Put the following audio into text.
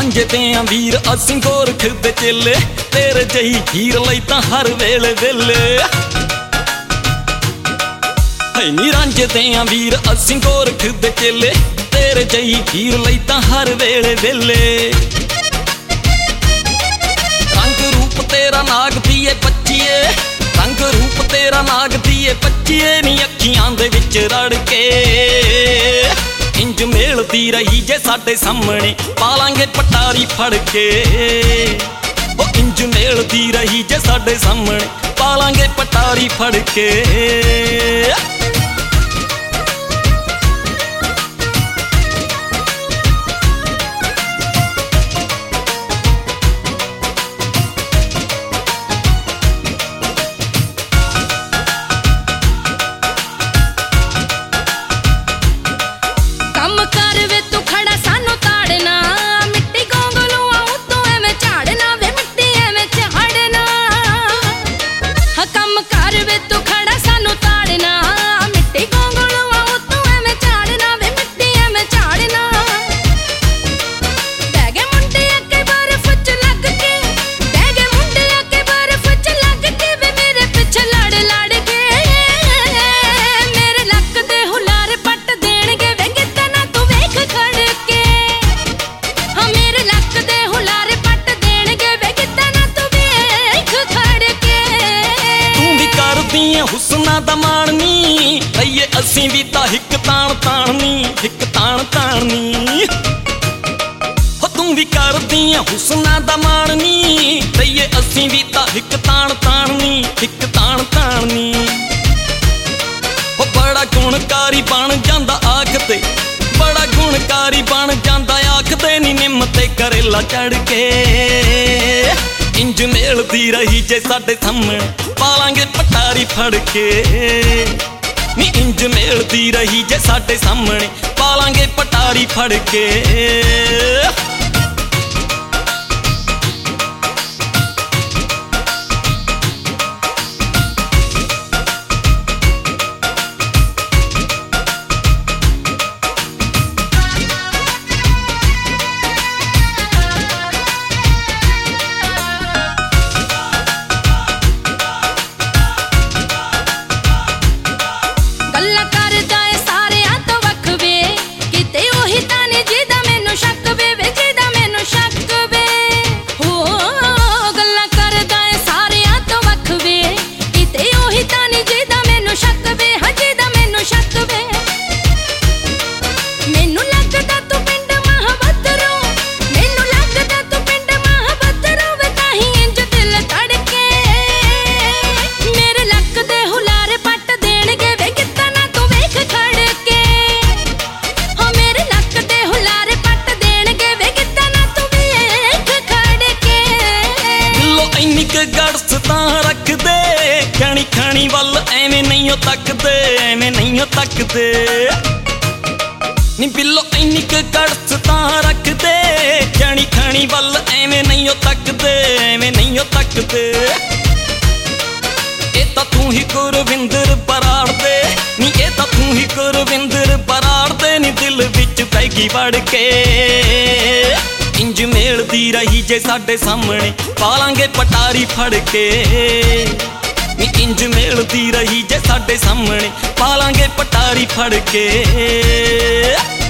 रांझे ते वीर असीं गोरख दे चेले, तेरे जही हीर लई तां हर वेले वेले। नी रांझे ते वीर असीं गोरख दे चेले, तेरे जही हीर लई तां हर वेले वेले। रंग रूप तेरा नाग दिए बच्चिए, रंग रूप तेरा नाग दिए बच्चिए नी अखियां दे विच रड़ के। इंज मेलदी रही जे साडे सामने पालांगे पटारी फड़ के। ओ इंज मेलदी रही जे साडे सामने पालांगे पटारी फड़ के। हुस्ना दा माणनी लईए असीं भी तां हिक ताण ताणनी, हिक ताण ताणनी। हो तू भी करदी हुस्ना दा माणनी लईए असीं भी तां हिक ताण ताणनी, हिक ताण ताणनी। हो बड़ा गुणकारी बन जांदा आखदे, बड़ा गुणकारी बन जांदा आखदे नी निम ते करेला चढ़ के। इंज मेलदी रही जे साडे सामने पालांगे पटारी फड़ के। नी इंज मेलदी रही जे साडे सामने पालांगे पटारी फड़ के। गड़स तां रख दे खणी खणी वल एवें नहीं हो तकदे, एवें नहीं हो तकदे। नी बिल्लो इनिक गड़स तां रख दे खणी खणी वल एवें नहीं हो तकदे, एवें नहीं हो तकदे। ए तां तू ही गुरविंदर बराड़ दे, नी ए तां तू ही गुरविंदर बराड़ दे नी दिल विच पैगी वड़ के। इंज मेलदी रही जे साडे सामने पालांगे पटारी फड़ के। नी इंज मेलदी रही जे साडे सामने पालांगे पटारी फड़ के।